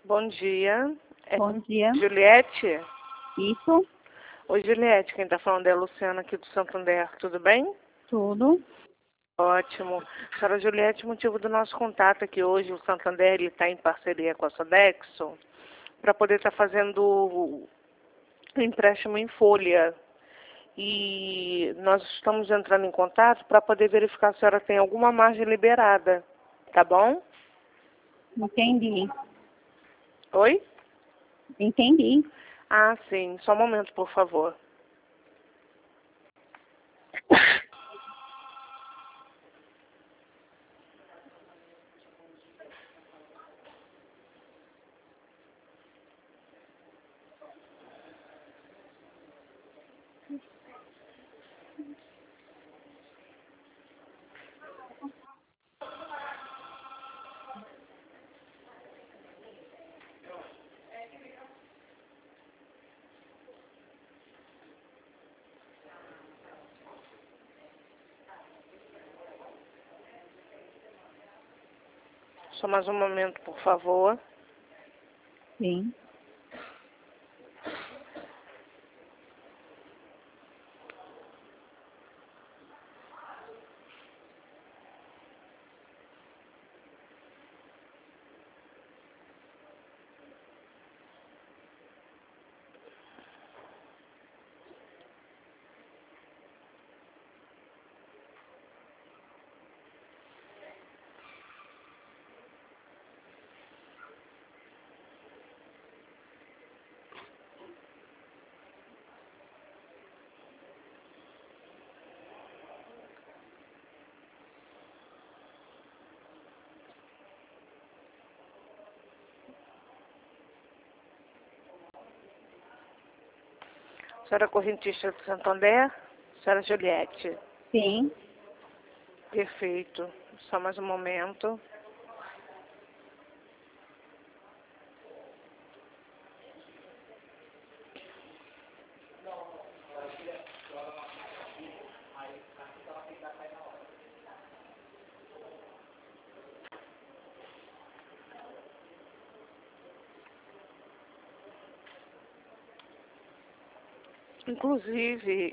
Bom dia. Bom dia. Juliette? Isso, Oi, Juliette. Quem está falando é a Luciana aqui do Santander. Tudo bem? tudo. Ótimo. Senhora Juliette, motivo do nosso contato aqui hoje, o Santander está em parceria com a Sodexo para poder estar fazendo o empréstimo em folha. E nós estamos entrando em contato para poder verificar se a senhora tem alguma margem liberada. Tá bom? Entendi. Oi? Entendi. Ah, sim. Só um momento, por favor. Só mais um momento, por favor. Sim. Senhora correntista do Santander? Senhora Juliette? Sim. Perfeito. Só mais um momento. Inclusive,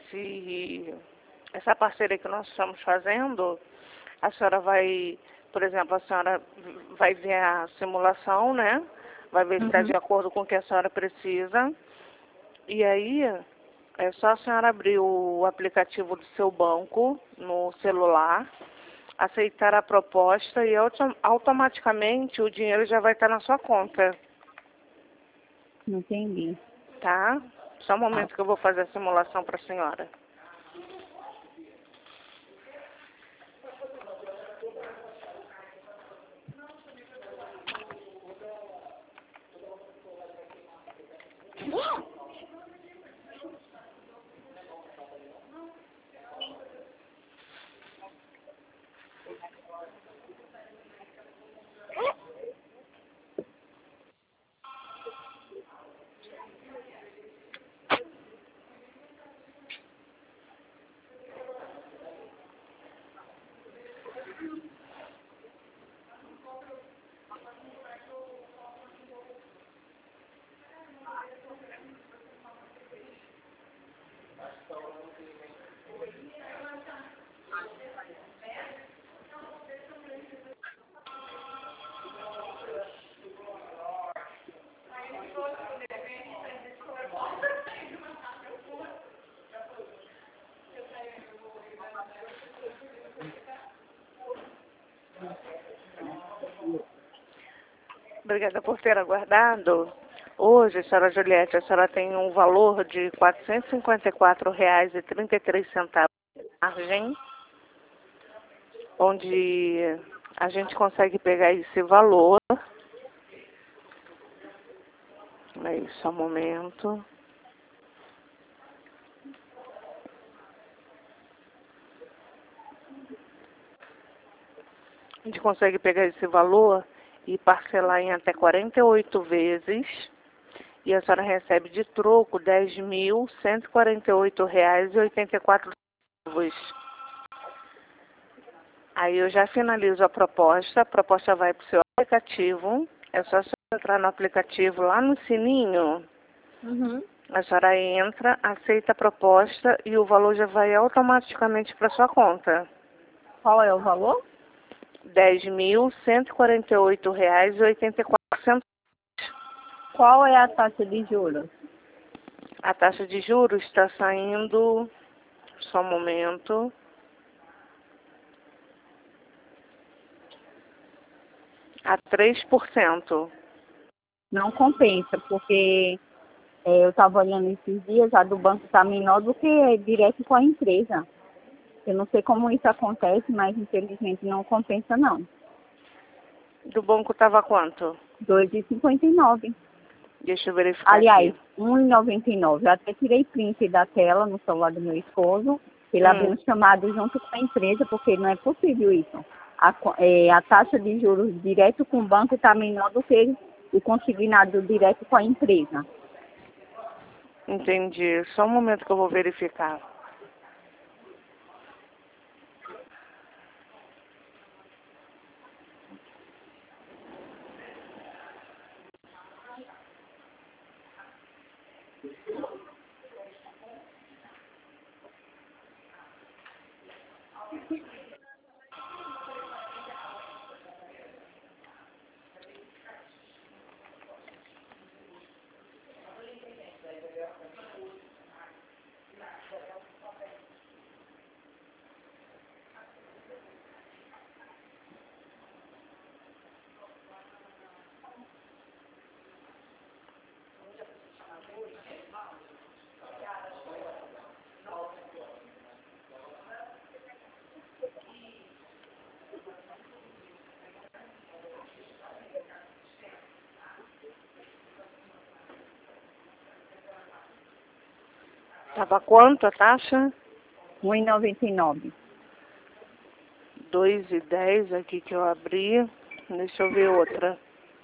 essa parceria que nós estamos fazendo, a senhora vai, por exemplo, a senhora vai ver a simulação, né? Vai ver se está de acordo com o que a senhora precisa. E aí, é só a senhora abrir o aplicativo do seu banco no celular, aceitar a proposta e automaticamente o dinheiro já vai estar na sua conta, Entendi. tá? Só um Tá. momento que eu vou fazer a simulação para a senhora. Obrigada por ter aguardado. Hoje, senhora Juliette, a senhora tem um valor de R$ 454,33 de margem, onde a gente consegue pegar esse valor. Aí, só um momento. A gente consegue pegar esse valor e parcelar em até 48 vezes. E a senhora recebe de troco R$ 10.148,84. Aí eu já finalizo a proposta vai para o seu aplicativo, É só a senhora entrar no aplicativo lá no sininho. Uhum. A senhora entra, aceita a proposta e o valor já vai automaticamente para sua conta. Qual é o valor? R$ 10.148,84. Qual é a taxa de juros? A taxa de juros está saindo, só um momento, a 3%. Não compensa, porque eu estava olhando esses dias, a do banco está menor do que direto com a empresa. Eu não sei como isso acontece, mas infelizmente não compensa não. Do banco estava quanto? 2,59. Deixa eu verificar Aliás, aqui. 1,99. Eu até tirei print da tela no celular do meu esposo. Ele abriu um chamado junto com a empresa, porque não é possível isso. A taxa de juros direto com o banco está menor do que o consignado direto com a empresa. Entendi. Só um momento que eu vou verificar. Tava quanto a taxa? 1,99. 2,10 aqui que eu abri. Deixa eu ver outra.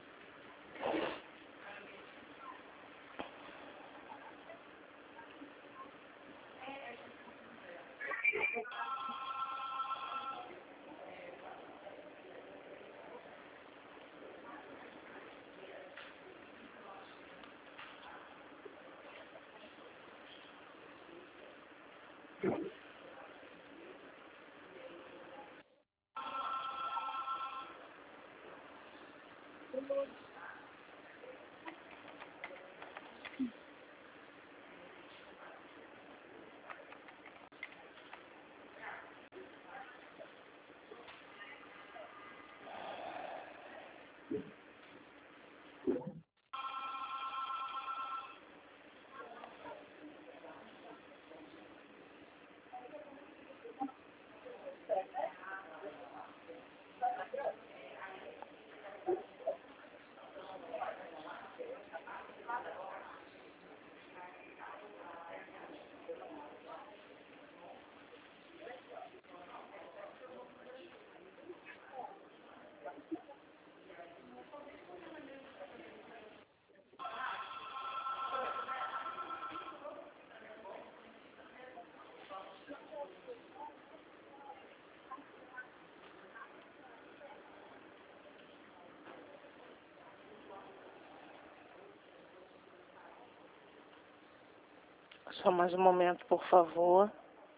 Só mais um momento, por favor.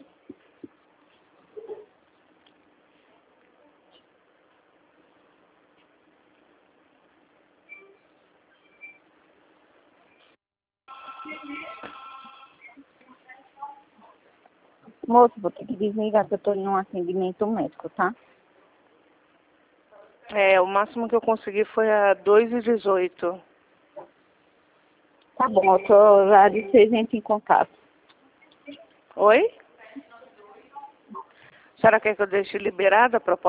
Moço, vou ter que desligar que eu estou em um atendimento médico, tá? O máximo que eu consegui foi a 2,18. Tá bom, eu tô já de vocês entram em contato. Oi? A senhora quer que eu deixe liberada a proposta?